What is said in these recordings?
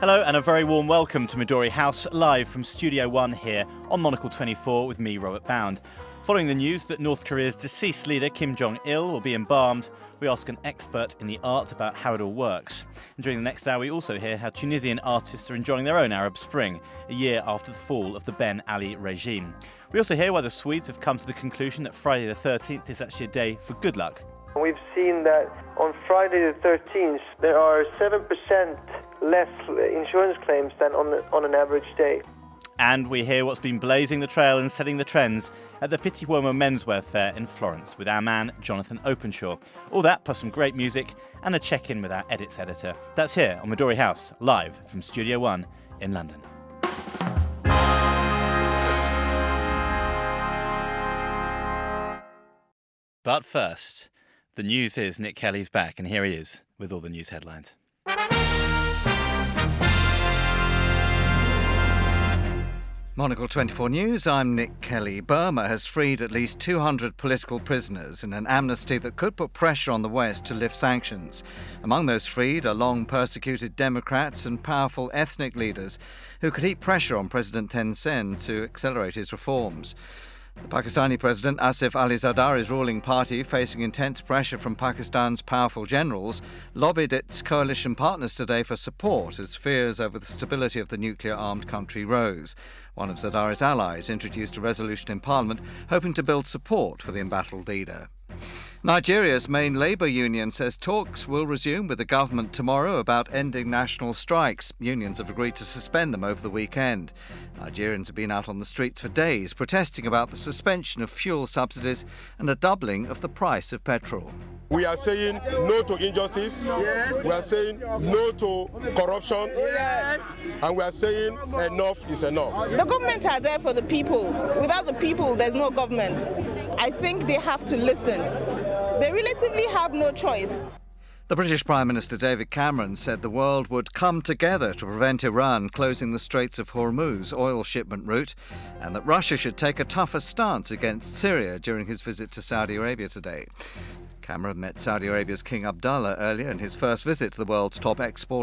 Hello and a very warm welcome to Midori House, live from Studio One here on Monocle 24 with me, Robert Bound. Following the news that North Korea's deceased leader Kim Jong-il will be embalmed, we ask an expert in the art about how it all works. And during the next hour we also hear how Tunisian artists are enjoying their own Arab Spring, a year after the fall of the Ben Ali regime. We also hear why the Swedes have come to the conclusion that Friday the 13th is actually a day for good luck. We've seen that on Friday the 13th there are 7% less insurance claims than on an average day. And we hear what's been blazing the trail and setting the trends at the Pitti Uomo Menswear Fair in Florence with our man Jonathan Openshaw. All that plus some great music and a check-in with our edits editor. That's here on Midori House, live from Studio One in London. But first, the news is Nick Kelly's back, and here he is with all the news headlines. Monocle 24 News, I'm Nick Kelly. Burma has freed at least 200 political prisoners in an amnesty that could put pressure on the West to lift sanctions. Among those freed are long-persecuted Democrats and powerful ethnic leaders who could heap pressure on President Thein Sein to accelerate his reforms. The Pakistani President Asif Ali Zardari's ruling party, facing intense pressure from Pakistan's powerful generals, lobbied its coalition partners today for support as fears over the stability of the nuclear-armed country rose. One of Zardari's allies introduced a resolution in Parliament hoping to build support for the embattled leader. Nigeria's main labour union says talks will resume with the government tomorrow about ending national strikes. Unions have agreed to suspend them over the weekend. Nigerians have been out on the streets for days protesting about the suspension of fuel subsidies and a doubling of the price of petrol. We are saying no to injustice. Yes. We are saying no to corruption. Yes. And we are saying enough is enough. The government are there for the people. Without the people, there's no government. I think they have to listen. They relatively have no choice. The British Prime Minister David Cameron said the world would come together to prevent Iran closing the Straits of Hormuz oil shipment route, and that Russia should take a tougher stance against Syria during his visit to Saudi Arabia today. Cameron met Saudi Arabia's King Abdullah earlier in his first visit to the world's top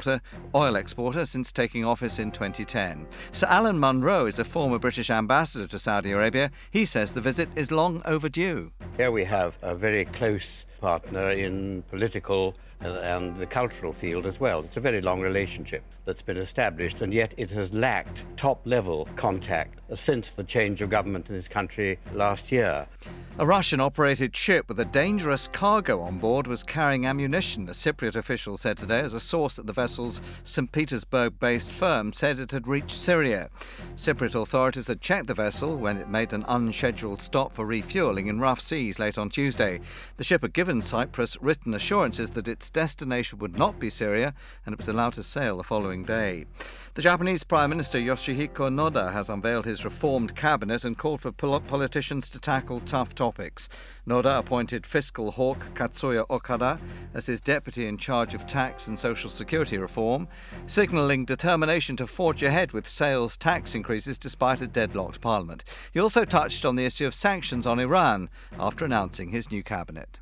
oil exporter since taking office in 2010. Sir Alan Munro is a former British ambassador to Saudi Arabia. He says the visit is long overdue. Here we have a very close partner in political and the cultural field as well. It's a very long relationship that's been established, and yet it has lacked top-level contact since the change of government in this country last year. A Russian-operated ship with a dangerous cargo on board was carrying ammunition, a Cypriot official said today, as a source at the vessel's St. Petersburg-based firm said it had reached Syria. Cypriot authorities had checked the vessel when it made an unscheduled stop for refuelling in rough seas late on Tuesday. The ship had given Cyprus written assurances that its destination would not be Syria, and it was allowed to sail the following day. The Japanese Prime Minister Yoshihiko Noda has unveiled his reformed cabinet and called for politicians to tackle tough topics. Noda appointed fiscal hawk Katsuya Okada as his deputy in charge of tax and social security reform, signalling determination to forge ahead with sales tax increases despite a deadlocked parliament. He also touched on the issue of sanctions on Iran after announcing his new cabinet.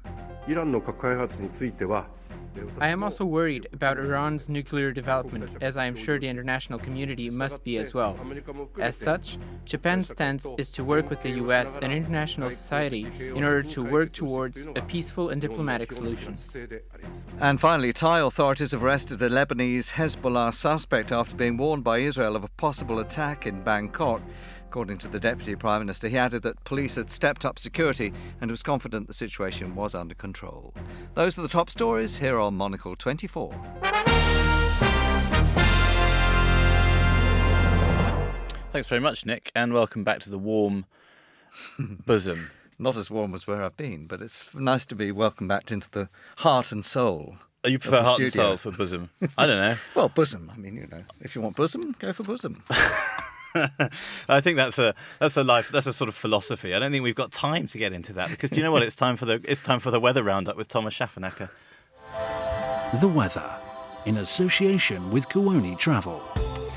I am also worried about Iran's nuclear development, as I am sure the international community must be as well. As such, Japan's stance is to work with the US and international society in order to work towards a peaceful and diplomatic solution. And finally, Thai authorities have arrested a Lebanese Hezbollah suspect after being warned by Israel of a possible attack in Bangkok. According to the Deputy Prime Minister, he added that police had stepped up security and was confident the situation was under control. Those are the top stories here on Monocle 24. Thanks very much, Nick, and welcome back to the warm bosom. Not as warm as where I've been, but it's nice to be welcomed back into the heart and soul. Oh, you prefer heart and soul for bosom? I don't know. Well, bosom. I mean, if you want bosom, go for bosom. I think that's a sort of philosophy. I don't think we've got time to get into that because do you know what? It's time for the weather roundup with Thomas Schaffernacker. The weather, in association with Kuoni Travel.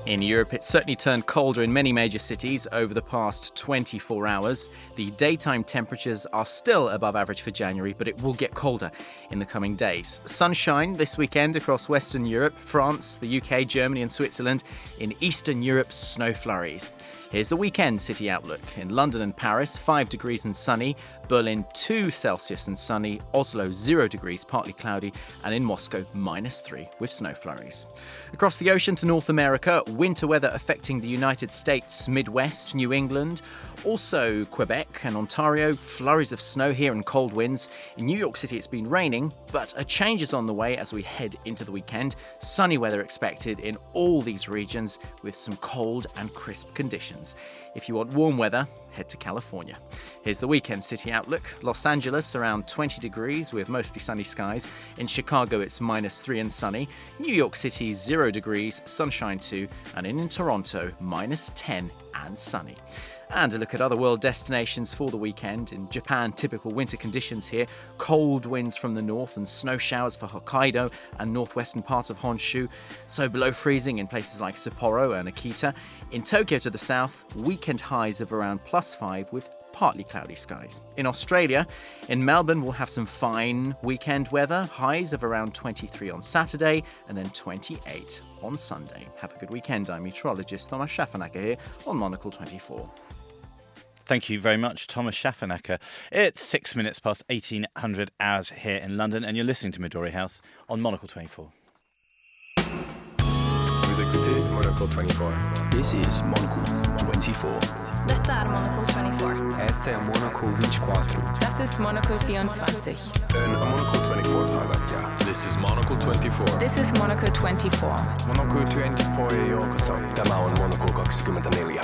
In Europe, it's certainly turned colder in many major cities over the past 24 hours. The daytime temperatures are still above average for January, but it will get colder in the coming days. Sunshine this weekend across Western Europe, France, the UK, Germany and Switzerland. In Eastern Europe, snow flurries. Here's the weekend city outlook. In London and Paris, 5 degrees and sunny. Berlin, 2 Celsius and sunny. Oslo, 0 degrees, partly cloudy. And in Moscow, -3 with snow flurries. Across the ocean to North America, winter weather affecting the United States, Midwest, New England. Also Quebec and Ontario, flurries of snow here and cold winds. In New York City, it's been raining, but a change is on the way as we head into the weekend. Sunny weather expected in all these regions with some cold and crisp conditions. If you want warm weather, head to California. Here's the weekend city outlook. Los Angeles around 20 degrees with mostly sunny skies. In Chicago it's -3 and sunny. New York City 0 degrees, sunshine too. And in Toronto -10 and sunny. And a look at other world destinations for the weekend. In Japan, typical winter conditions here. Cold winds from the north and snow showers for Hokkaido and northwestern parts of Honshu. So below freezing in places like Sapporo and Akita. In Tokyo to the south, weekend highs of around +5 with partly cloudy skies. In Australia, in Melbourne, we'll have some fine weekend weather. Highs of around 23 on Saturday and then 28 on Sunday. Have a good weekend. I'm meteorologist Thomas Schaffenacker here on Monocle 24. Thank you very much, Thomas Schaffenacker. It's 6 minutes past 1800 hours here in London, and you're listening to Midori House on Monocle 24. Vous écoutez Monocle 24. This is Monocle 24. Dette Monocle 24. Essa é Monocle 24. Das ist Monocle 24. Monocle 24 highlight, yeah. This is Monocle 24. This is Monocle 24. Monocle 24 joukossa. Tämä on Monocle 24.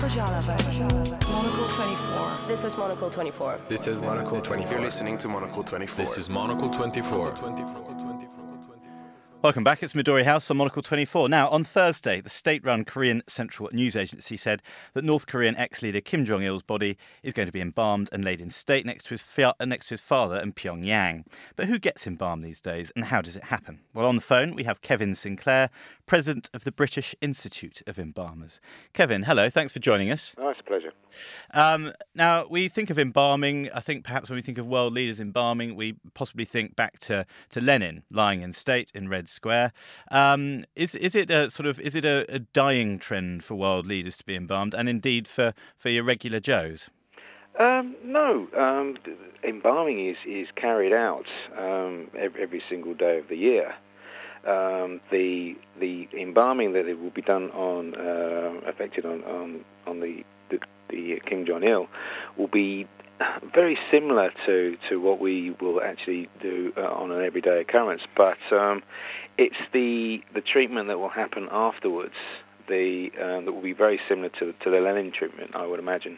Monocle 24. This is Monocle 24. This is Monocle 24. You're listening to Monocle 24. This is Monocle 24. Welcome back. It's Midori House on Monocle 24. Now, on Thursday, the state-run Korean Central News Agency said that North Korean ex-leader Kim Jong-il's body is going to be embalmed and laid in state next to his father in Pyongyang. But who gets embalmed these days, and how does it happen? Well, on the phone, we have Kevin Sinclair, president of the British Institute of Embalmers. Kevin, hello. Thanks for joining us. Oh, it's a pleasure. Now, we think of embalming, I think perhaps when we think of world leaders embalming, we possibly think back to Lenin lying in state in Red Square. Is it a dying trend for world leaders to be embalmed, and indeed for your regular Joes? No. Embalming is carried out every single day of the year. The embalming that it will be done affected on the Kim Jong-il will be very similar to what we will actually do on an everyday occurrence, but it's the treatment that will happen afterwards that will be very similar to the Lenin treatment, I would imagine.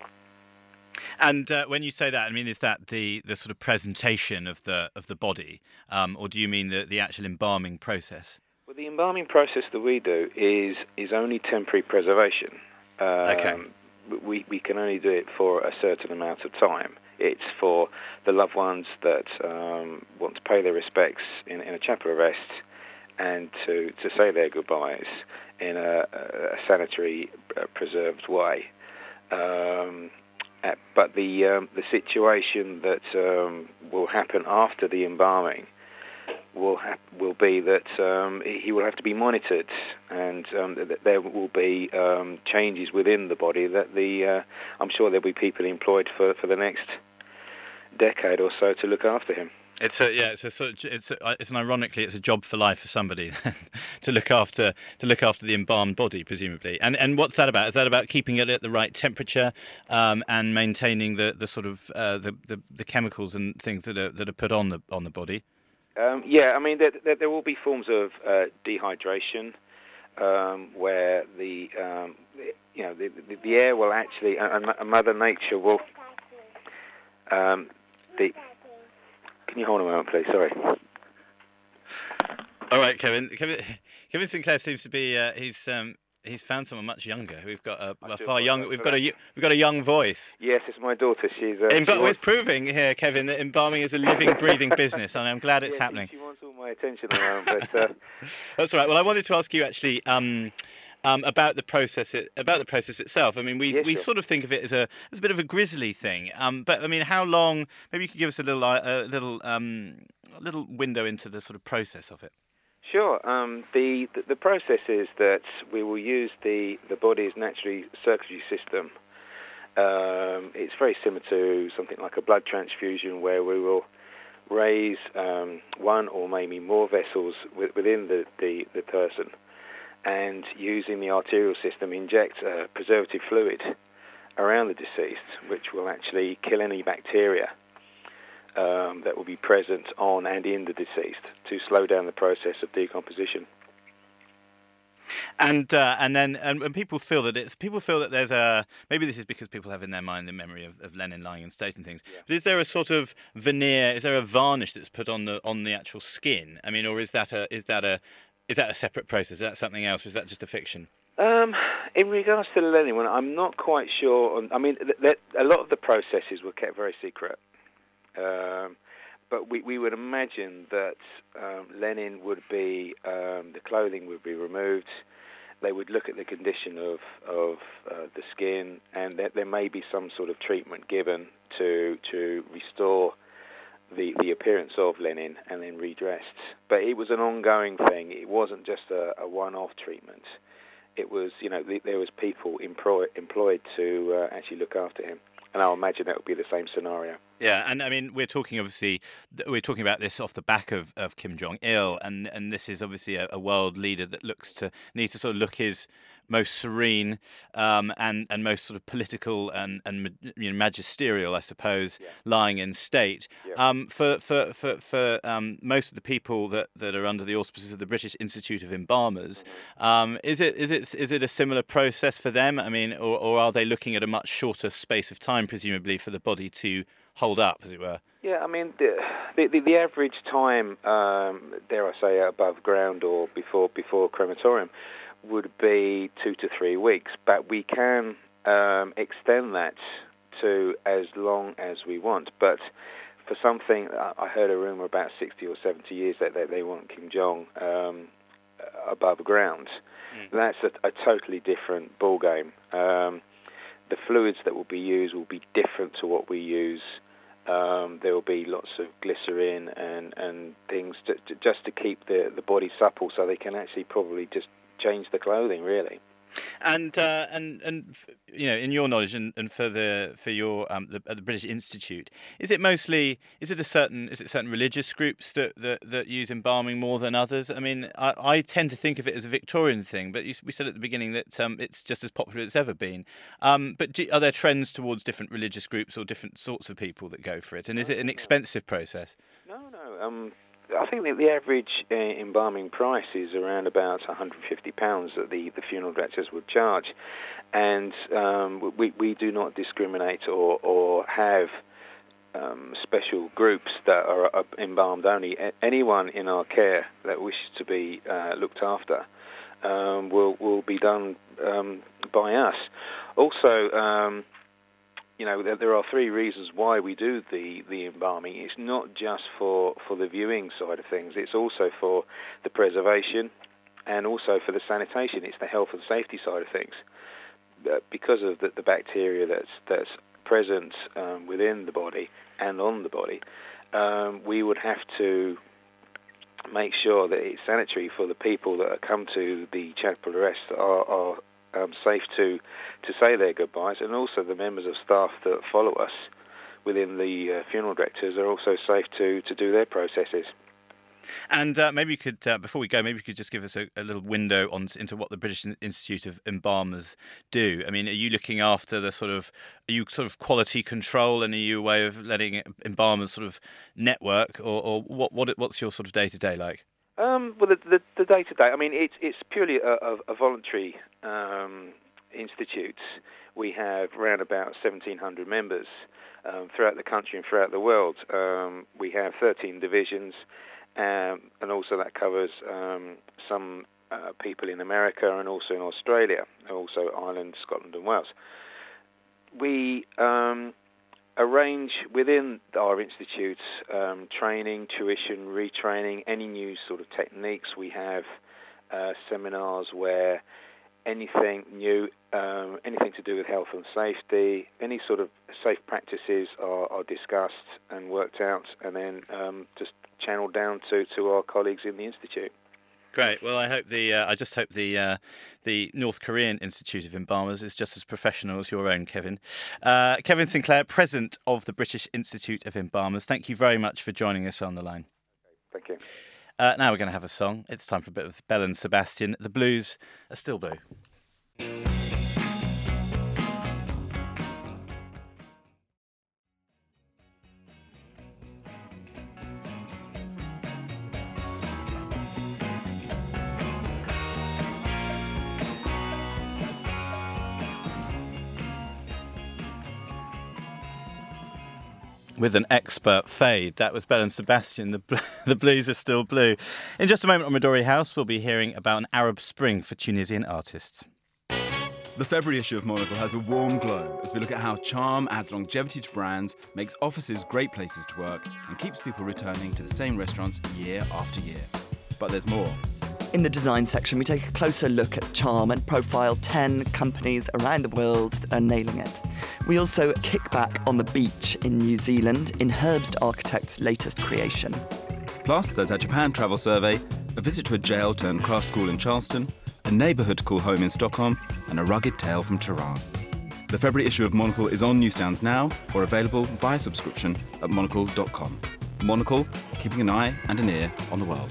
And when you say that, I mean, is that the sort of presentation of the body, or do you mean the actual embalming process? Well, the embalming process that we do is only temporary preservation. Okay. We can only do it for a certain amount of time. It's for the loved ones that want to pay their respects in a chapel arrest and to say their goodbyes in a sanitary, preserved way. But the situation that will happen after the embalming will be that he will have to be monitored, and there will be changes within the body that I'm sure there'll be people employed for the next decade or so to look after him. It's ironically it's a job for life for somebody to look after the embalmed body, presumably. And what's that about? Is that about keeping it at the right temperature and maintaining the sort of the chemicals and things that are put on the body? Yeah, I mean there will be forms of dehydration where the air will actually and Mother Nature will Can you hold a moment, please? Sorry. All right, Kevin Sinclair seems to be he's found someone much younger. We've got a far younger. We've got a young voice. Yes, it's my daughter. She's. It's proving here, Kevin, that embalming is a living, breathing business, and I'm glad it's happening. She wants all my attention around, but that's all right. Well, I wanted to ask you actually. about the process itself. I mean, we sure. sort of think of it as a bit of a grisly thing. But I mean, how long? Maybe you could give us a little window into the sort of process of it. Sure. The process is that we will use the body's naturally circulatory system. It's very similar to something like a blood transfusion, where we will raise one or maybe more vessels within the person, and using the arterial system inject preservative fluid around the deceased, which will actually kill any bacteria that will be present on and in the deceased to slow down the process of decomposition. And people feel that there's maybe this is because people have in their mind the memory of Lenin lying in state and things. Yeah. But is there a sort of veneer? Is there a varnish that's put on the actual skin? I mean, or is that a separate process? Is that something else? Or is that just a fiction? In regards to the Lenin one, I'm not quite sure. A lot of the processes were kept very secret. But we would imagine that Lenin would be, the clothing would be removed. They would look at the condition of the skin, and there may be some sort of treatment given to restore the appearance of Lenin, and then redressed. But it was an ongoing thing. It wasn't just a one-off treatment. It was, there was people employed to actually look after him. And I'll imagine that would be the same scenario. Yeah, and I mean, we're talking about this off the back of Kim Jong-il, and this is obviously a world leader that needs to sort of look his most serene and most sort of political and magisterial, I suppose, lying in state. Yeah. For most of the people that are under the auspices of the British Institute of Embalmers, is it a similar process for them? I mean, or are they looking at a much shorter space of time, presumably, for the body to hold up, as it were? Yeah, I mean, the average time, dare I say, above ground or before crematorium, would be 2 to 3 weeks, but we can extend that to as long as we want. But for something, I heard a rumor about 60 or 70 years that they want Kim Jong above ground. That's a totally different ballgame. The fluids that will be used will be different to what we use. There will be lots of glycerin and things just to keep the body supple, so they can actually probably just change the clothing, really. And in your knowledge and for your the British Institute, is it certain religious groups that use embalming more than others? I mean, I tend to think of it as a Victorian thing, but we said at the beginning that it's just as popular as it's ever been. But are there trends towards different religious groups or different sorts of people that go for it? And is it an expensive process? No. I think that the average embalming price is around about £150 that the funeral directors would charge, and we do not discriminate or have special groups that are embalmed only. Anyone in our care that wishes to be looked after will be done by us. Also, there are 3 reasons why we do the embalming. It's not just for the viewing side of things. It's also for the preservation and also for the sanitation. It's the health and safety side of things. Because of the bacteria that's present within the body and on the body, we would have to make sure that it's sanitary for the people that come to the chapel arrest are safe to say their goodbyes, and also the members of staff that follow us within the funeral directors are also safe to do their processes. And maybe you could, before we go, maybe you could just give us a little window into what the British Institute of Embalmers do. I mean, are you looking after are you quality control, and are you a way of letting embalmers sort of network, or what's your sort of day-to-day like? Well, the day-to-day, I mean, it's purely a voluntary institute. We have around about 1,700 members throughout the country and throughout the world. We have 13 divisions, and also that covers some people in America and also in Australia, and also Ireland, Scotland and Wales. We arrange within our institutes training, tuition, retraining, any new sort of techniques. We have seminars where anything new, anything to do with health and safety, any sort of safe practices are discussed and worked out, and then just channeled down to our colleagues in the Institute. Great. Well, I just hope the North Korean Institute of Embalmers is just as professional as your own, Kevin. Kevin Sinclair, President of the British Institute of Embalmers, thank you very much for joining us on the line. Thank you. Now we're going to have a song. It's time for a bit of Belle and Sebastian. The Blues are still blue. With an expert fade. That was Belle and Sebastian. The Blues are still blue. In just a moment on Midori House, we'll be hearing about an Arab Spring for Tunisian artists. The February issue of Monocle has a warm glow as we look at how charm adds longevity to brands, makes offices great places to work, and keeps people returning to the same restaurants year after year. But there's more. In the design section, we take a closer look at charm and profile 10 companies around the world that are nailing it. We also kick back on the beach in New Zealand in Herbst Architects' latest creation. Plus, there's our Japan travel survey, a visit to a jail-turned-craft school in Charleston, a neighbourhood call home in Stockholm, and a rugged tale from Tehran. The February issue of Monocle is on newsstands now or available via subscription at monocle.com. Monocle, keeping an eye and an ear on the world.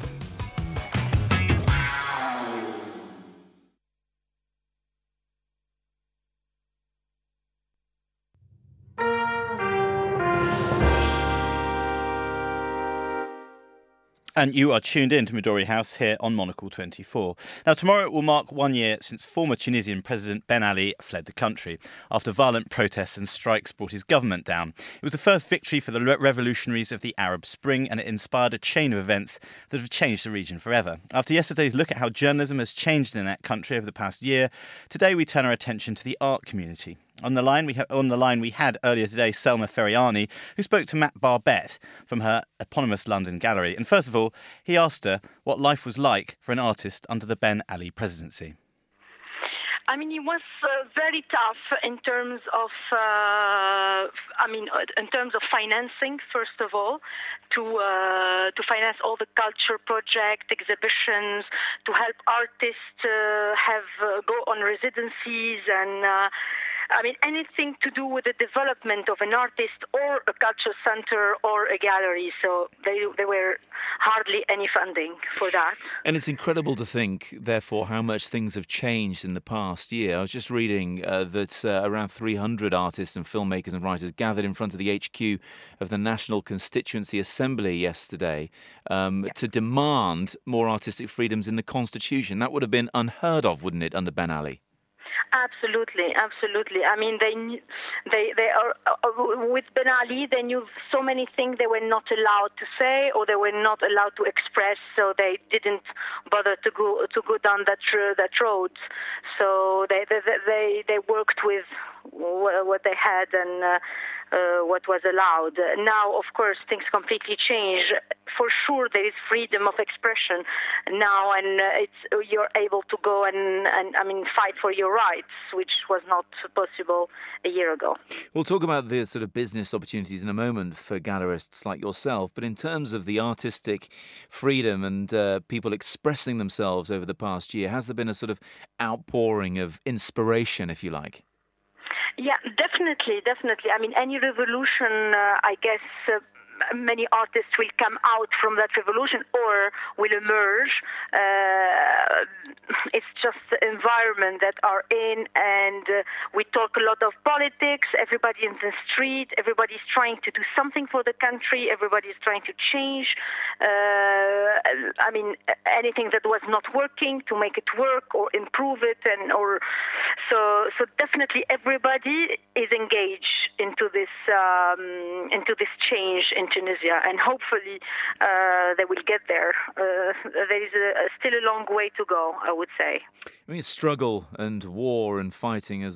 And you are tuned in to Midori House here on Monocle 24. Now, tomorrow it will mark 1 year since former Tunisian President Ben Ali fled the country after violent protests and strikes brought his government down. It was the first victory for the revolutionaries of the Arab Spring, and it inspired a chain of events that have changed the region forever. After yesterday's look at how journalism has changed in that country over the past year, today we turn our attention to the art community. On the line we had earlier today Selma Feriani, who spoke to Matt Barbette from her eponymous London gallery. And first of all, he asked her what life was like for an artist under the Ben Ali presidency. I mean, it was very tough in terms of, in terms of financing. First of all, to finance all the culture projects, exhibitions, to help artists go on residencies and. Anything to do with the development of an artist or a culture center or a gallery. So there were hardly any funding for that. And it's incredible to think, therefore, how much things have changed in the past year. I was just reading that around 300 artists and filmmakers and writers gathered in front of the HQ of the National Constituency Assembly yesterday to demand more artistic freedoms in the Constitution. That would have been unheard of, wouldn't it, under Ben Ali? Absolutely. I mean, they are with Ben Ali. They knew so many things they were not allowed to say, or they were not allowed to express. So they didn't bother to go down that road. So they worked with what they had and what was allowed. Now, of course, things completely change. For sure, there is freedom of expression now, and you're able to go and fight for your rights, which was not possible a year ago. We'll talk about the sort of business opportunities in a moment for gallerists like yourself, but in terms of the artistic freedom and people expressing themselves over the past year, has there been a sort of outpouring of inspiration, if you like? Yeah, definitely. I mean, any revolution, I guess, many artists will come out from that revolution or will emerge. It's just the environment that are in, and we talk a lot of politics. Everybody in the street, everybody's trying to do something for the country. Everybody's trying to change. Anything that was not working to make it work or improve it, so definitely everybody is engaged into this change in Tunisia, and hopefully they will get there. There is still a long way to go, I would say. I mean, struggle and war and fighting has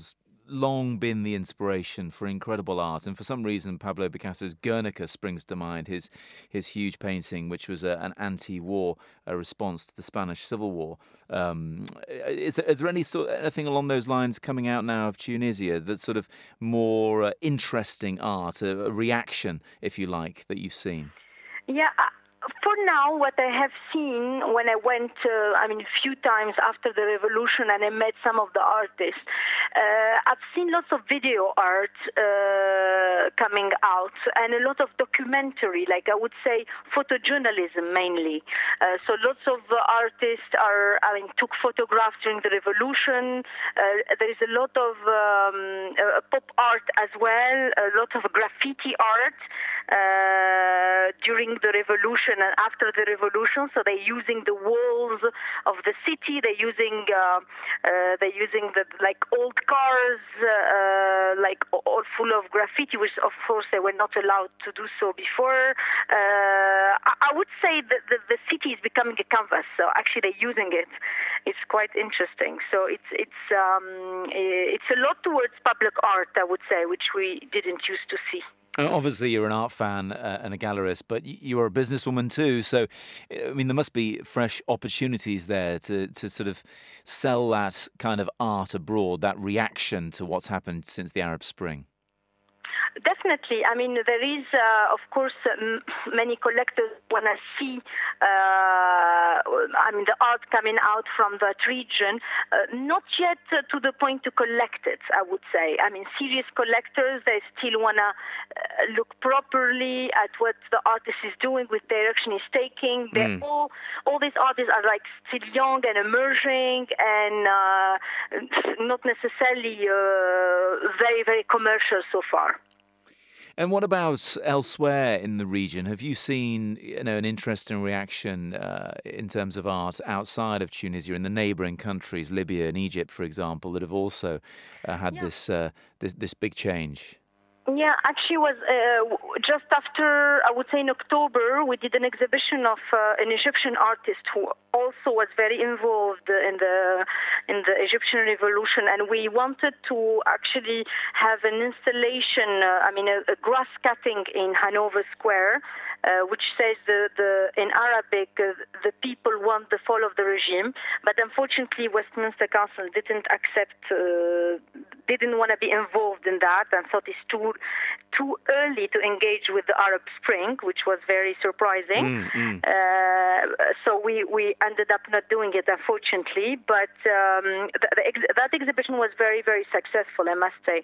long been the inspiration for incredible art, and for some reason Pablo Picasso's Guernica springs to mind, his huge painting, which was an anti-war response to the Spanish Civil War. Is there anything along those lines coming out now of Tunisia that's sort of more interesting art, a reaction, if you like, that you've seen? Yeah. For now, what I have seen when I went, a few times after the revolution and I met some of the artists, I've seen lots of video art coming out and a lot of documentary, like I would say photojournalism mainly. So lots of artists took photographs during the revolution. There is a lot of pop art as well, a lot of graffiti art during the revolution and after the revolution. So they're using the walls of the city. They're using the old cars, all full of graffiti, which of course they were not allowed to do so before. I would say that the city is becoming a canvas. So actually they're using it. It's quite interesting. So it's a lot towards public art, I would say, which we didn't used to see. Obviously, you're an art fan and a gallerist, but you are a businesswoman too. So, I mean, there must be fresh opportunities there to sort of sell that kind of art abroad, that reaction to what's happened since the Arab Spring. Definitely. I mean, there is, of course, many collectors want to see, the art coming out from that region, not yet to the point to collect it, I would say. I mean, serious collectors, they still want to look properly at what the artist is doing, with direction he's taking. All these artists are still young and emerging and not necessarily very, very commercial so far. And what about elsewhere in the region? Have you seen an interesting reaction in terms of art outside of Tunisia, in the neighbouring countries, Libya and Egypt, for example, that have also had this big change? Yeah, actually was just after, I would say in October, we did an exhibition of an Egyptian artist who also was very involved in the Egyptian revolution, and we wanted to actually have an installation, a grass cutting in Hanover Square, which says in Arabic, the people want the fall of the regime, but unfortunately Westminster Council didn't want to be involved in that and thought it's too early to engage with the Arab Spring, which was very surprising. So we ended up not doing it, unfortunately, but that exhibition was very, very successful, I must say,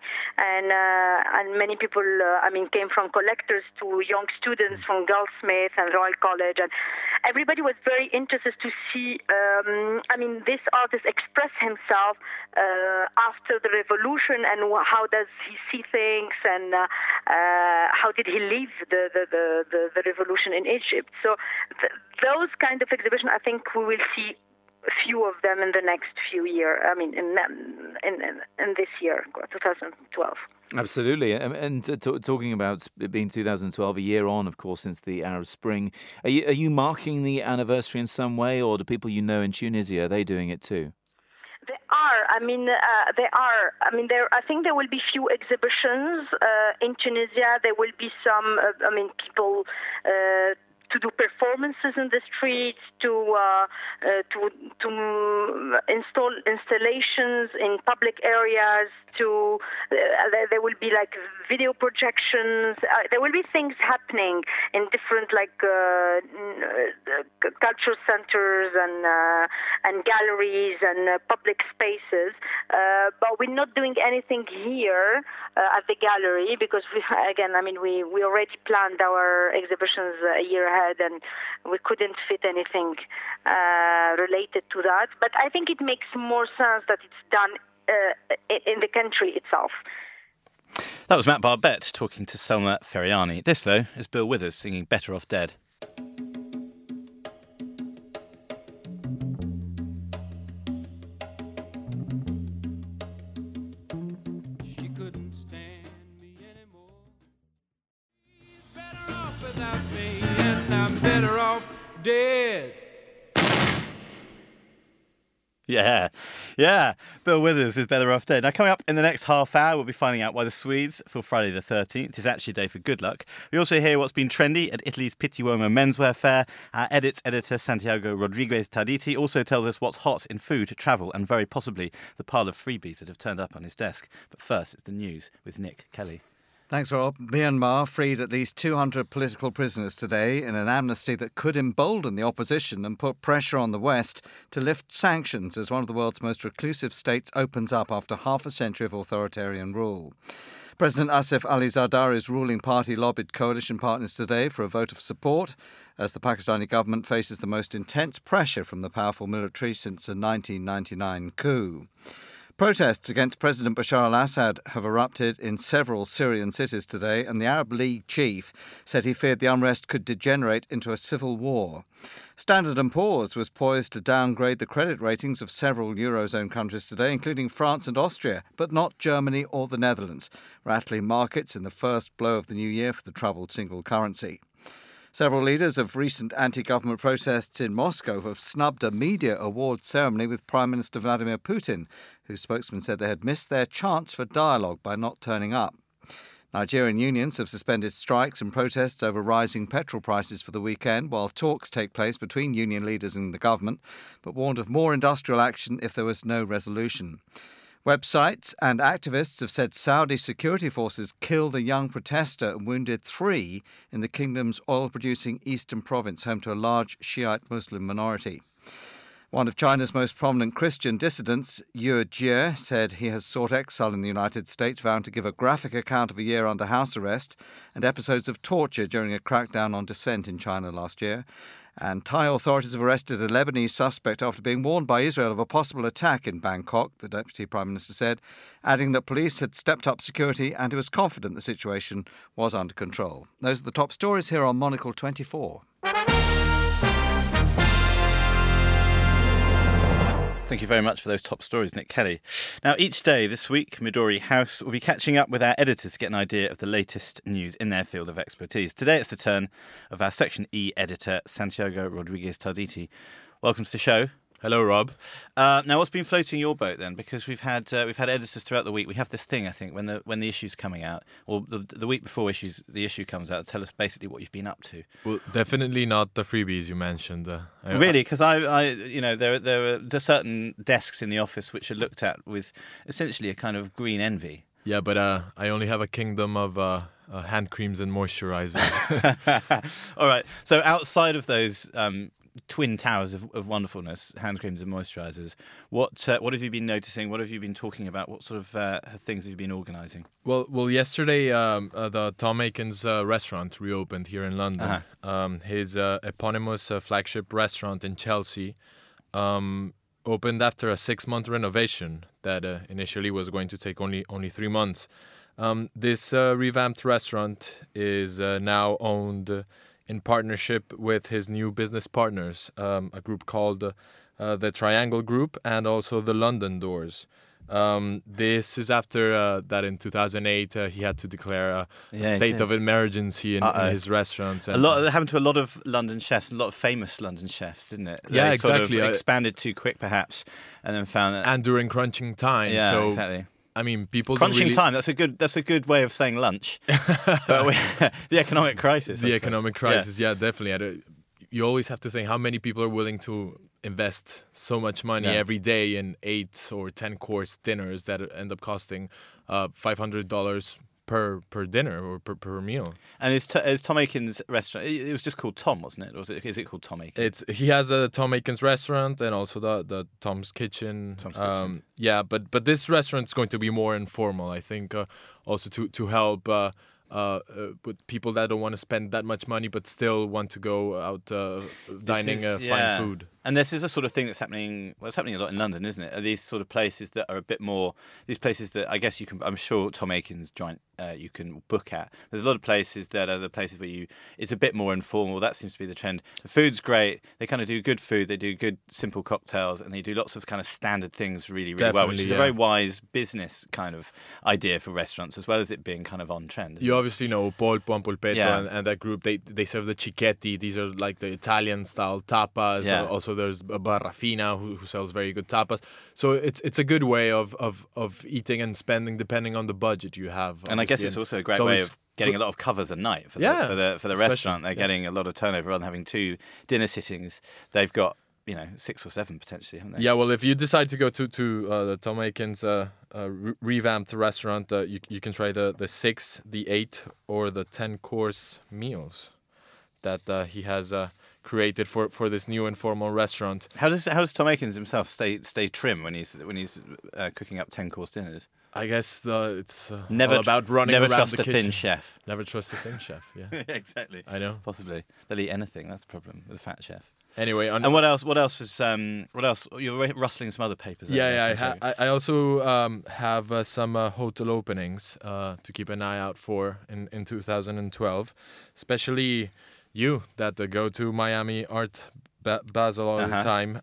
and many people, came from collectors to young students from Goldsmith and Royal College, and everybody was very interested to see, this artist express himself after the revolution, and how does he see things, and how did he live the revolution in Egypt. So those kind of exhibitions, I think we will see a few of them in the next few years. In this year, 2012. Absolutely. And talking about it being 2012, a year on, of course, since the Arab Spring, are you marking the anniversary in some way, or do people you know in Tunisia, are they doing it too? They are. I think there will be few exhibitions in Tunisia. There will be some, people to do performances in the streets, to install installations in public areas. There will be video projections. There will be things happening in different cultural centers and galleries and public spaces. But we're not doing anything here at the gallery because we already planned our exhibitions a year ahead, and we couldn't fit anything related to that. But I think it makes more sense that it's done in the country itself. That was Matt Barbette talking to Selma Feriani. This, though, is Bill Withers singing Better Off Dead. She couldn't stand me anymore. She's better off without me, and I'm better off dead. Yeah, Yeah, Bill Withers with Better Off Dead. Now, coming up in the next half hour, we'll be finding out why the Swedes feel Friday the 13th is actually a day for good luck. We also hear what's been trendy at Italy's Pitti Uomo menswear fair. Our Edits editor, Santiago Rodriguez Tarditi, also tells us what's hot in food, travel, and very possibly the pile of freebies that have turned up on his desk. But first, it's the news with Nick Kelly. Thanks, Rob. Myanmar freed at least 200 political prisoners today in an amnesty that could embolden the opposition and put pressure on the West to lift sanctions as one of the world's most reclusive states opens up after half a century of authoritarian rule. President Asif Ali Zardari's ruling party lobbied coalition partners today for a vote of support as the Pakistani government faces the most intense pressure from the powerful military since the 1999 coup. Protests against President Bashar al-Assad have erupted in several Syrian cities today, and the Arab League chief said he feared the unrest could degenerate into a civil war. Standard & Poor's was poised to downgrade the credit ratings of several Eurozone countries today, including France and Austria, but not Germany or the Netherlands, rattling markets in the first blow of the new year for the troubled single currency. Several leaders of recent anti-government protests in Moscow have snubbed a media awards ceremony with Prime Minister Vladimir Putin, whose spokesman said they had missed their chance for dialogue by not turning up. Nigerian unions have suspended strikes and protests over rising petrol prices for the weekend, while talks take place between union leaders and the government, but warned of more industrial action if there was no resolution. Websites and activists have said Saudi security forces killed a young protester and wounded 3 in the kingdom's oil-producing eastern province, home to a large Shiite Muslim minority. One of China's most prominent Christian dissidents, Yu Jie, said he has sought exile in the United States, vowing to give a graphic account of a year under house arrest and episodes of torture during a crackdown on dissent in China last year. And Thai authorities have arrested a Lebanese suspect after being warned by Israel of a possible attack in Bangkok, the Deputy Prime Minister said, adding that police had stepped up security and he was confident the situation was under control. Those are the top stories here on Monocle 24. Thank you very much for those top stories, Nick Kelly. Now, each day this week, Midori House will be catching up with our editors to get an idea of the latest news in their field of expertise. Today it's the turn of our Section E editor, Santiago Rodriguez Tarditi. Welcome to the show. Hello, Rob. Now, what's been floating your boat then? Because we've had editors throughout the week. We have this thing, I think, when the issue's coming out, or the week before the issue comes out, tell us basically what you've been up to. Well, definitely not the freebies you mentioned. Really, because there are certain desks in the office which are looked at with essentially a kind of green envy. Yeah, but I only have a kingdom of hand creams and moisturizers. All right. So outside of those twin towers of wonderfulness, hand creams and moisturizers, what have you been noticing? What have you been talking about? What sort of things have you been organising? Well, yesterday the Tom Aikens restaurant reopened here in London. Uh-huh. His eponymous flagship restaurant in Chelsea opened after a 6-month renovation that initially was going to take only 3 months. This revamped restaurant is now owned in partnership with his new business partners, a group called the Triangle Group and also the London Doors. This is after that in 2008 he had to declare a state of emergency in his restaurants. And that happened to a lot of London chefs, a lot of famous London chefs, didn't it? Yeah, they exactly. Sort of expanded too quick, perhaps, and then found that. And during crunching time. Yeah, so, exactly. I mean, people crunching time. That's a good way of saying lunch. The economic crisis. The economic crisis. Yeah, definitely. You always have to think how many people are willing to invest so much money every day in 8 or 10 course dinners that end up costing $500 per dinner or per meal. And is Tom Aikens' restaurant? It was just called Tom, wasn't it? Or is it called Tom Aikens? He has a Tom Aikens restaurant and also the Tom's Kitchen. Yeah, but this restaurant is going to be more informal. I think also to help with people that don't want to spend that much money but still want to go out dining fine food. And this is a sort of thing that's happening. Well, it's happening a lot in London, isn't it? Are these sort of places that are a bit more? These places that I guess you can. I'm sure Tom Aikens' joint you can book at. There's a lot of places that are the places where it's a bit more informal. That seems to be the trend. The food's great. They kind of do good food. They do good simple cocktails, and they do lots of kind of standard things really well, which is a very wise business kind of idea for restaurants, as well as it being kind of on trend. You obviously know Polpo and Polpetto and that group. They serve the cicchetti. These are like the Italian style tapas. Also Also, there's a Barra Fina who sells very good tapas. So it's a good way of eating and spending depending on the budget you have. And I guess it's also a great way of getting a lot of covers a night for the restaurant. They're getting a lot of turnover rather than having 2 dinner sittings. They've got 6 or 7 potentially, haven't they? Yeah, well, if you decide to go to the Tom Aikens revamped restaurant, you can try the 6, the 8, or the 10-course meals that he has created for this new informal restaurant. How does Tom Aikens himself stay trim when he's cooking up 10-course dinners? I guess it's never all about running never around trust the a kitchen. Thin chef. Never trust a thin chef. Yeah, exactly. I know. Possibly they'll eat anything. That's the problem with a fat chef. Anyway, and what else? What else? You're rustling some other papers. I also have some hotel openings to keep an eye out for in 2012, especially you that go to Miami Art Basel all the time.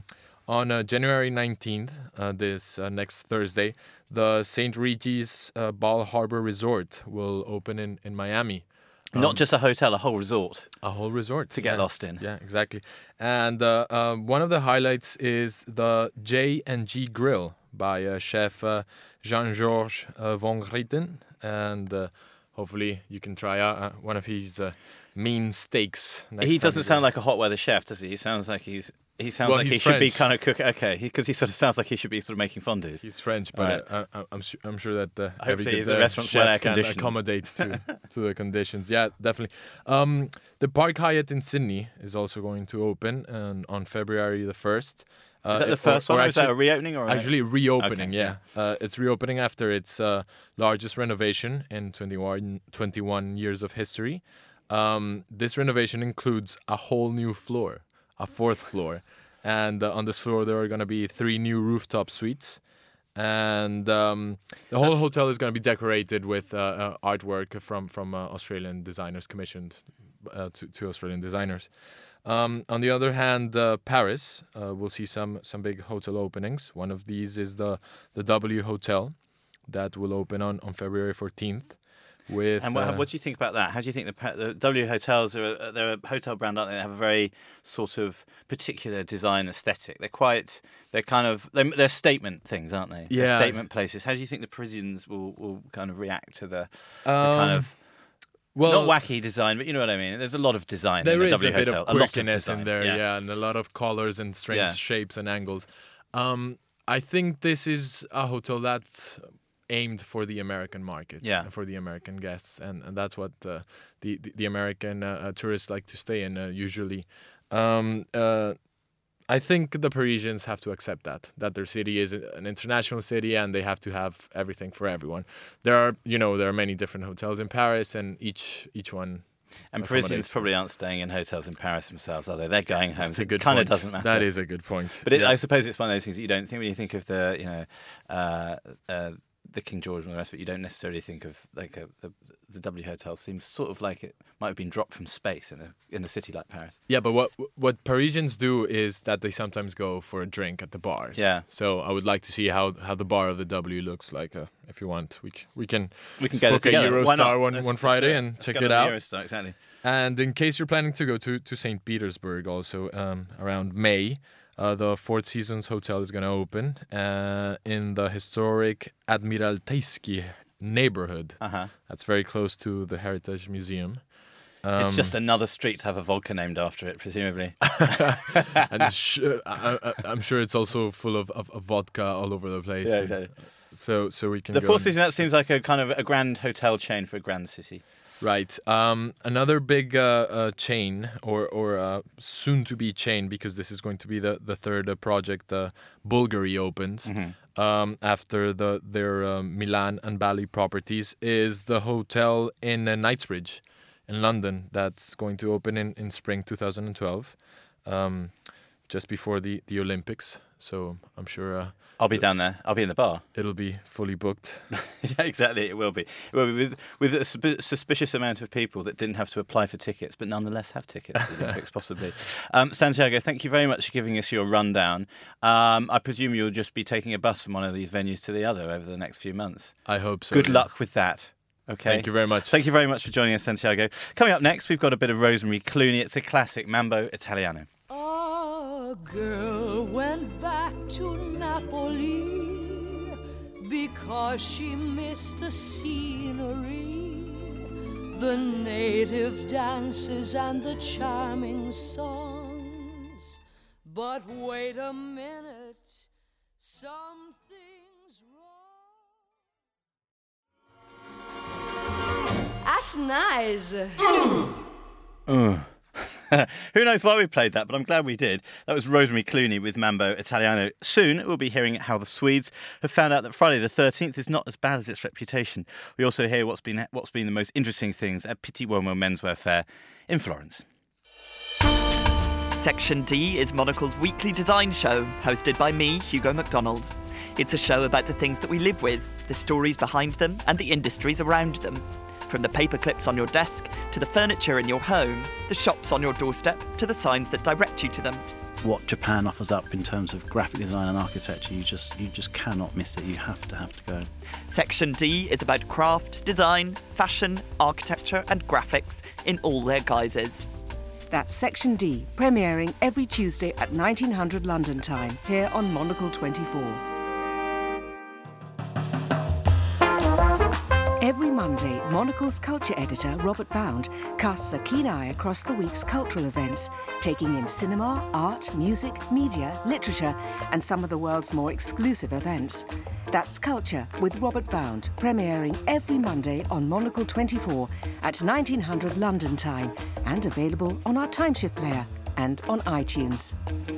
On January 19th, this next Thursday, the St. Regis Bal Harbour Resort will open in Miami. Not just a hotel, a whole resort. A whole resort. To get lost in. Yeah, exactly. And one of the highlights is the J&G Grill by chef Jean-Georges von Rieten. And hopefully you can try one of his mean steaks. He doesn't sound like a hot weather chef, does he? He sounds like he French. should be kind of cooking. Okay, because he sort of sounds like he should be sort of making fondues. He's French, but I'm sure that every good the restaurant's well air chef can conditioned. accommodate to the conditions. Yeah, definitely. The Park Hyatt in Sydney is also going to open on February the 1st. Is that the first one? Or is that a reopening? Or actually reopening, okay, yeah. It's reopening after its largest renovation in 21 years of history. This renovation includes a whole new floor, a 4th floor. And on this floor, there are going to be 3 new rooftop suites. And the whole hotel is going to be decorated with artwork from Australian designers, commissioned to Australian designers. On the other hand, Paris will see some big hotel openings. One of these is the W Hotel that will open on February 14th. And what do you think about that? How do you think the W Hotels they're a hotel brand, aren't they? They have a very sort of particular design aesthetic. They're statement things, aren't they? Yeah. They're statement places. How do you think the Parisians will kind of react to the kind of not wacky design, but you know what I mean? There's a lot of design in the W Hotel. There is a bit of quirkiness in there, yeah, and a lot of colors and strange shapes and angles. I think this is a hotel that's aimed for the American market, for the American guests, and that's what the American tourists like to stay in usually. I think the Parisians have to accept that their city is an international city and they have to have everything for everyone. There are many different hotels in Paris, and each one. And Parisians probably aren't staying in hotels in Paris themselves, are they? They're going home. That's a good point. It kind point. of doesn't matter. That is a good point. But I suppose it's one of those things that you don't think when you think of the King George and the rest of it. You don't necessarily think of the W Hotel. Seems sort of like it might have been dropped from space in a city like Paris. Yeah, but what Parisians do is that they sometimes go for a drink at the bars. Yeah. So I would like to see how the bar of the W looks like. If you want, we can get it book a together. Eurostar one Friday and check it out. Eurostar, exactly. And in case you're planning to go to St. Petersburg also around May, the Four Seasons Hotel is going to open in the historic Admiralteisky neighborhood. That's very close to the Heritage Museum. It's just another street to have a vodka named after it, presumably. And I'm sure it's also full of vodka all over the place. Yeah, exactly. So we can. The Four Seasons, that seems like a kind of a grand hotel chain for a grand city. Right. Another big chain, or soon-to-be chain, because this is going to be the third project Bulgari opens after their Milan and Bali properties, is the hotel in Knightsbridge in London that's going to open in spring 2012, just before the Olympics. So I'm sure I'll be down there. I'll be in the bar. It'll be fully booked. Yeah, exactly. It will be. It will be with a suspicious amount of people that didn't have to apply for tickets, but nonetheless have tickets to the Olympics, possibly. Santiago, thank you very much for giving us your rundown. I presume you'll just be taking a bus from one of these venues to the other over the next few months. I hope so. Good luck with that. Okay. Thank you very much. Thank you very much for joining us, Santiago. Coming up next, we've got a bit of Rosemary Clooney. It's a classic, Mambo Italiano. A girl went back to Napoli because she missed the scenery, the native dances and the charming songs. But wait a minute, something's wrong. That's nice. Who knows why we played that, but I'm glad we did. That was Rosemary Clooney with Mambo Italiano. Soon we'll be hearing how the Swedes have found out that Friday the 13th is not as bad as its reputation. We also hear what's been the most interesting things at Pitti Uomo Menswear Fair in Florence. Section D is Monocle's weekly design show, hosted by me, Hugo MacDonald. It's a show about the things that we live with, the stories behind them, and the industries around them. From the paper clips on your desk, to the furniture in your home, the shops on your doorstep, to the signs that direct you to them. What Japan offers up in terms of graphic design and architecture, you just cannot miss it. You have to go. Section D is about craft, design, fashion, architecture and graphics in all their guises. That's Section D, premiering every Tuesday at 1900 London time, here on Monocle 24. Every Monday, Monocle's culture editor, Robert Bound, casts a keen eye across the week's cultural events, taking in cinema, art, music, media, literature, and some of the world's more exclusive events. That's Culture with Robert Bound, premiering every Monday on Monocle 24 at 1900 London time, and available on our Timeshift player and on iTunes.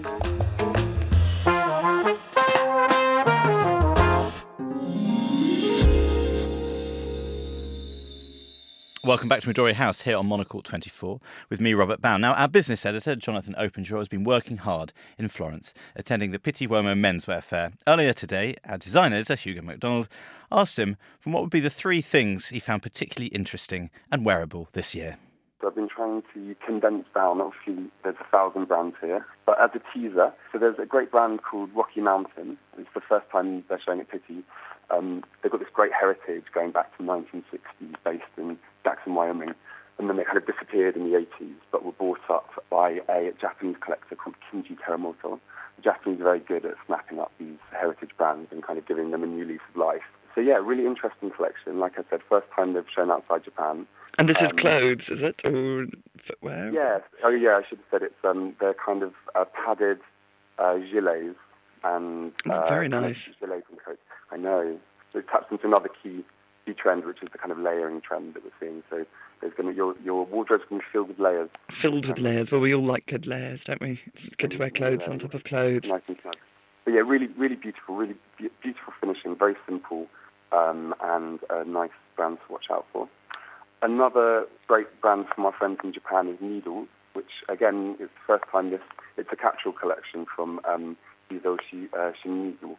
Welcome back to Midori House here on Monocle 24 with me, Robert Bound. Now, our business editor, Jonathan Openshaw, has been working hard in Florence, attending the Pitti Uomo Menswear Fair. Earlier today, our design editor, Hugo MacDonald, asked him from what would be the 3 things he found particularly interesting and wearable this year. So I've been trying to condense down, obviously there's 1,000 brands here, but as a teaser, so there's a great brand called Rocky Mountain. It's the first time they're showing at Pitti. They've got this great heritage going back to the 1960s, based in Jackson, Wyoming, and then they kind of disappeared in the 80s, but were bought up by a Japanese collector called Kinji Teramoto. The Japanese are very good at snapping up these heritage brands and kind of giving them a new lease of life. So yeah, really interesting collection. Like I said, first time they've shown outside Japan. And this is clothes, is it, or footwear? Yes. Oh yeah, I should have said it's they're kind of padded gilets and very nice gilets and coats. I know. So it taps into another key trend, which is the kind of layering trend that we're seeing. So there's going to your wardrobe's going to be filled with layers. Filled with layers. Well, we all like good layers, don't we? It's good to wear clothes on top of clothes. Nice and snug. But yeah, really, really beautiful, really beautiful finishing, very simple, and a nice brand to watch out for. Another great brand from our friends in Japan is Needles, which again is the first time it's a capsule collection from Hizoshi Shimizu,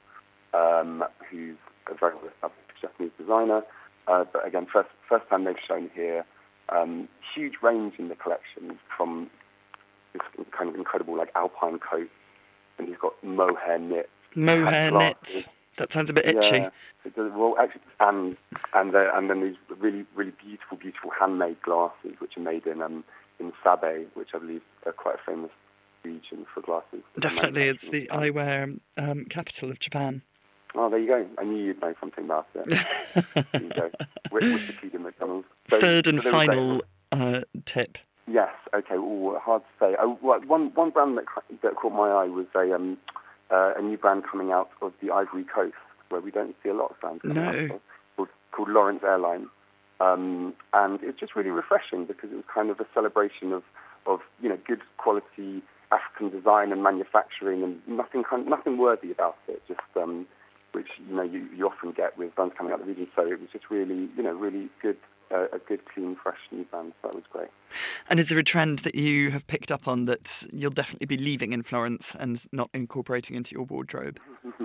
who's a very well-established Japanese designer. But again, first time they've shown here. Huge range in the collection, from this kind of incredible like alpine coat, and he's got mohair knits. Mohair knits. That sounds a bit itchy. Yeah. Well, actually, and then these really, really beautiful handmade glasses, which are made in Sabe, which I believe are quite a famous region for glasses. Definitely, it's the eyewear capital of Japan. Oh, there you go. I knew you'd know something about it. There you go. Wikipedia McDonald's. Third and final tip. Yes. Okay. Ooh, hard to say. One brand that caught my eye was a new brand coming out of the Ivory Coast, where we don't see a lot of brands coming out, called Lawrence Airlines. And it's just really refreshing because it was kind of a celebration of good quality African design and manufacturing, and nothing worthy about it. Just which you often get with brands coming out of the region. So it was just really really good, a good, clean, fresh new brand. So that was great. And is there a trend that you have picked up on that you'll definitely be leaving in Florence and not incorporating into your wardrobe?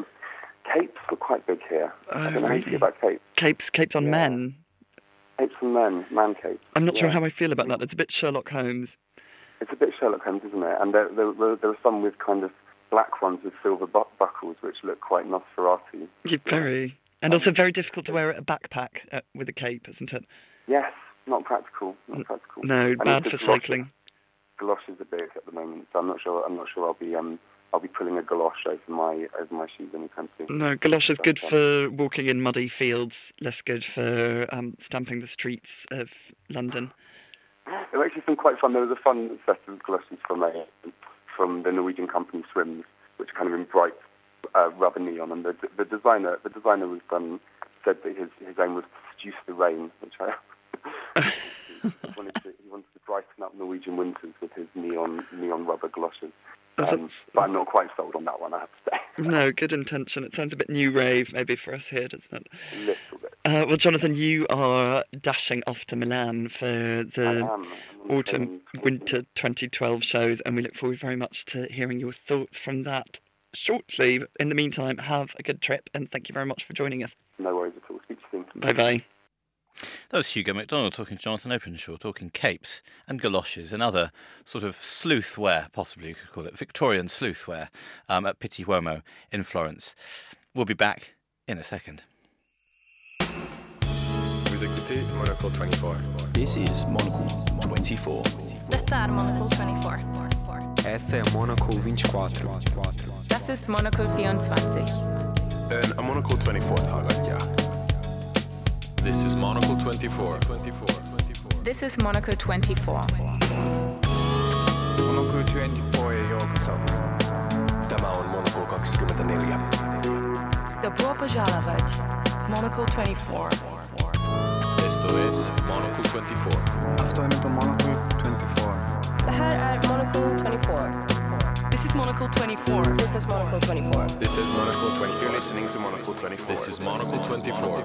Capes were quite big here. Oh, I don't know really? how you feel about capes. Capes on men. Capes on men, man capes. I'm not sure how I feel about that. It's a bit Sherlock Holmes. It's a bit Sherlock Holmes, isn't it? And there were some with kind of black ones with silver buckles, which look quite Nosferatu. Yeah, very. And also very difficult to wear a backpack with a cape, isn't it? Yes, not practical. No, bad for cycling. Galoshes are big at the moment, so I'm not sure I'll be I'll be pulling a galoche over my shoes anytime soon. No, galoche is good for walking in muddy fields, less good for stamping the streets of London. It was actually been quite fun. There was a fun set of galoshes from the Norwegian company Swims, which kind of in bright rubber neon, and the designer was said that his aim was to seduce the rain, which I he wanted to brighten up Norwegian winters with his neon rubber galoshes. But I'm not quite sold on that one, I have to say. No, good intention. It sounds a bit new rave maybe for us here, doesn't it? A little bit. Well, Jonathan, you are dashing off to Milan for the autumn-winter 2012 shows, and we look forward very much to hearing your thoughts from that shortly. In the meantime, have a good trip, and thank you very much for joining us. No worries at all. Speak to you soon. Bye-bye. That was Hugo MacDonald talking to Jonathan Openshaw, talking capes and galoshes and other sort of sleuth wear, possibly you could call it, Victorian sleuth wear, at Pitti Uomo in Florence. We'll be back in a second. Vous écoutez Monocle 24. This is Monocle 24. Detta är Monocle 24. Essa är Monocle 24. Das ist Monocle 24. En Monocle 24 highlight, This is Monocle 24. This is Monocle 24. Monocle 24 joukossa. Tämä on Monocle 24. Dobro požalovat. Monocle 24. Esto es Monocle 24. Aftoimento Monocle 24. Det här är Monocle 24. This is Monocle 24. This is Monocle 24. This is Monocle 24. You're listening to Monocle 24. This is Monocle 24.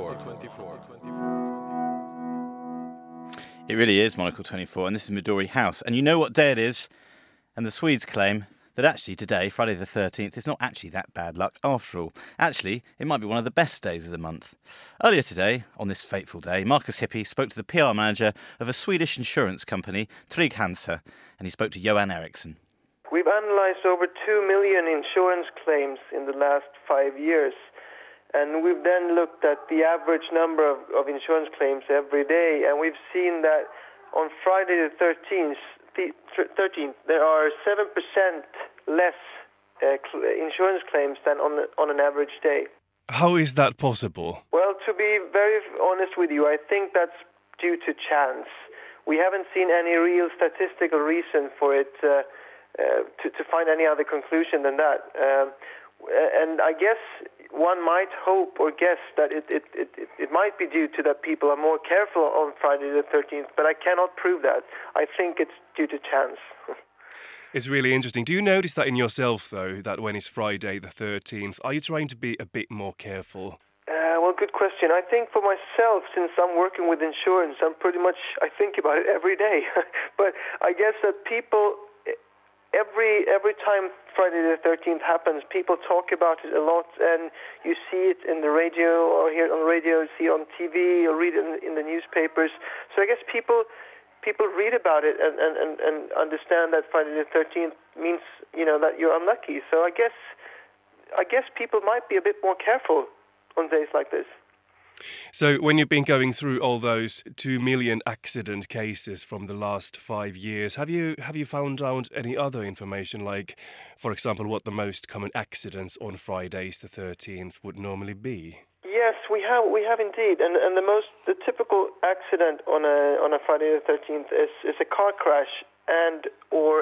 It really is Monocle 24, and this is Midori House. And you know what day it is? And the Swedes claim that actually today, Friday the 13th, is not actually that bad luck after all. Actually, it might be one of the best days of the month. Earlier today, on this fateful day, Marcus Hippie spoke to the PR manager of a Swedish insurance company, Trygg-Hansa, and he spoke to Johan Eriksson. We've analyzed over 2 million insurance claims in the last 5 years. And we've then looked at the average number of insurance claims every day. And we've seen that on Friday the 13th, there are 7% less insurance claims than on an average day. How is that possible? Well, to be very honest with you, I think that's due to chance. We haven't seen any real statistical reason for it to find any other conclusion than that. And I guess one might hope or guess that it might be due to that people are more careful on Friday the 13th, but I cannot prove that. I think it's due to chance. It's really interesting. Do you notice that in yourself, though, that when it's Friday the 13th, are you trying to be a bit more careful? Well, good question. I think for myself, since I'm working with insurance, I think about it every day. But I guess that people, every time Friday the 13th happens, people talk about it a lot, and you see it in the radio or hear it on the radio, see it on TV or read it in the newspapers. So I guess people read about it and understand that Friday the 13th means, that you're unlucky. So I guess people might be a bit more careful on days like this. So when you've been going through all those 2 million accident cases from the last 5 years, have you found out any other information, like, for example, what the most common accidents on Fridays the 13th would normally be? Yes, we have indeed, and the typical accident on a Friday the 13th is a car crash or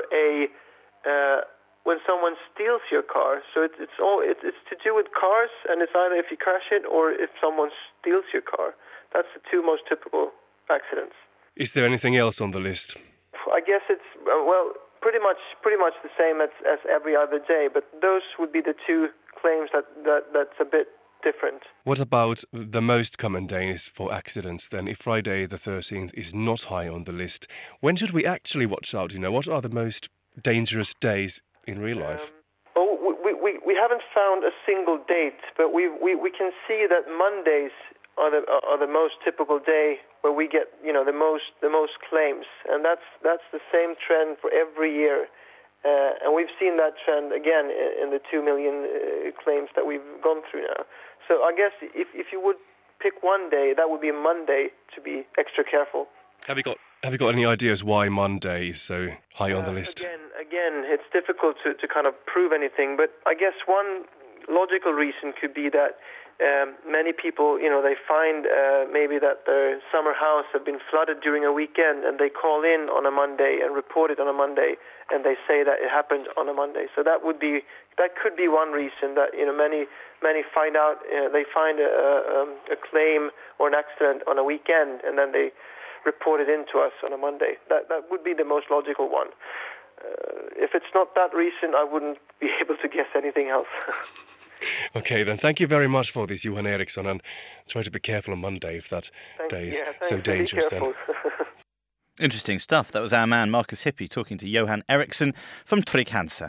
when someone steals your car. So it's to do with cars, and it's either if you crash it or if someone steals your car. That's the two most typical accidents. Is there anything else on the list? I guess it's pretty much the same as every other day, but those would be the two claims that's a bit different. What about the most common days for accidents then? If Friday the 13th is not high on the list, when should we actually watch out? What are the most dangerous days in real life? We haven't found a single date, but we can see that Mondays are the most typical day where we get the most claims, and that's the same trend for every year, and we've seen that trend again in the 2 million claims that we've gone through now. So I guess if you would pick one day, that would be Monday, to be extra careful. Have Have you got any ideas why Monday is so high on the list? Again, it's difficult to kind of prove anything, but I guess one logical reason could be that many people, they find maybe that their summer house have been flooded during a weekend, and they call in on a Monday and report it on a Monday, and they say that it happened on a Monday. So that could be one reason that many find out they find a claim or an accident on a weekend, and then they report it in to us on a Monday. That would be the most logical one. If it's not that reason, I wouldn't be able to guess anything else. Okay, then. Thank you very much for this, Johan Eriksson, and try to be careful on Monday if that day is so dangerous then. Interesting stuff. That was our man Marcus Hippie talking to Johan Eriksson from Trygg-Hansa.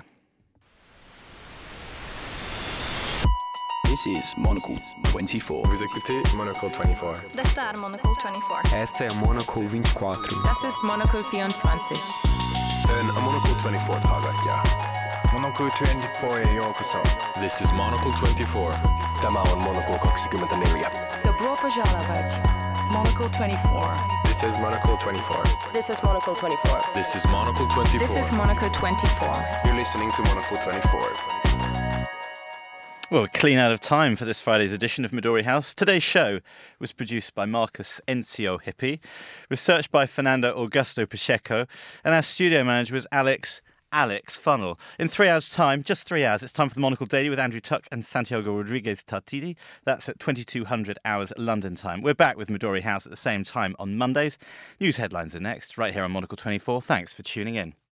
This is Monocle 24. Vous écoutez Monocle 24. Detta är Monocle 24. Essa är Monocle 24. Das ist Monocle 24. En Monocle 24 tagat, Monocle 24 ja joukossa. This is Monocle 24. Tämä on Monocle 24. Dobro požalovat. Monocle 24. This is Monocle 24. This is Monocle 24. This is Monocle 24. This is Monocle 24. You're listening to Monocle 24. Well, we're clean out of time for this Friday's edition of Midori House. Today's show was produced by Marcus Encio Hippie, researched by Fernando Augusto Pacheco, and our studio manager was Alex Funnell. In 3 hours' time, just 3 hours, it's time for the Monocle Daily with Andrew Tuck and Santiago Rodriguez Tartidi. That's at 2200 hours London time. We're back with Midori House at the same time on Mondays. News headlines are next, right here on Monocle 24. Thanks for tuning in.